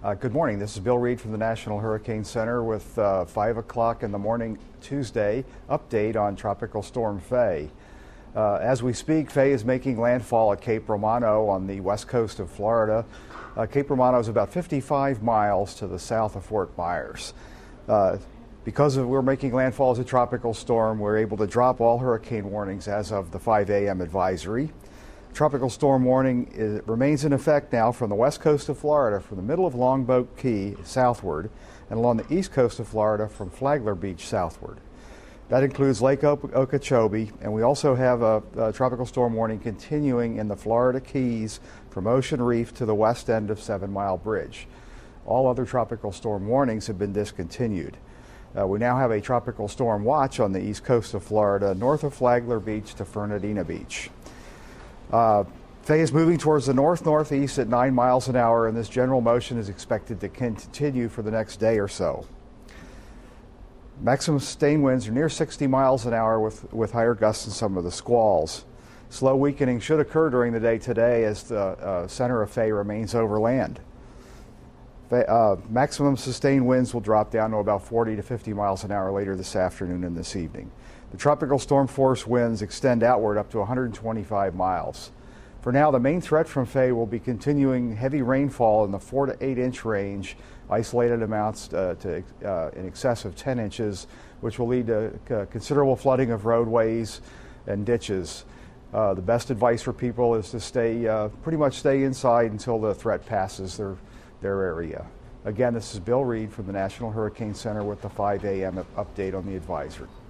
Good morning. This is Bill Reed from the National Hurricane Center with 5 o'clock in the morning Tuesday update on Tropical Storm Faye. As we speak, Faye is making landfall at Cape Romano on the west coast of Florida. Cape Romano is about 55 miles to the south of Fort Myers. Because we're making landfall as a tropical storm, we're able to drop all hurricane warnings as of the 5 a.m. advisory. Tropical storm warning remains in effect now from the west coast of Florida, from the middle of Longboat Key southward, and along the east coast of Florida from Flagler Beach southward. That includes Lake Okeechobee, and we also have a tropical storm warning continuing in the Florida Keys from Ocean Reef to the west end of 7 Mile Bridge. All other tropical storm warnings have been discontinued. We now have a tropical storm watch on the east coast of Florida, north of Flagler Beach to Fernandina Beach. Faye is moving towards the north-northeast at 9 miles an hour, and this general motion is expected to continue for the next day or so. Maximum sustained winds are near 60 miles an hour with higher gusts and some of the squalls. Slow weakening should occur during the day today as the center of Faye remains over land. Maximum sustained winds will drop down to about 40 to 50 miles an hour later this afternoon and this evening. The tropical storm force winds extend outward up to 125 miles. For now, the main threat from Faye will be continuing heavy rainfall in the 4 to 8 inch range, isolated amounts to in excess of 10 inches, which will lead to considerable flooding of roadways and ditches. The best advice for people is to pretty much stay inside until the threat passes their area. Again, this is Bill Reed from the National Hurricane Center with the 5 a.m. update on the advisory.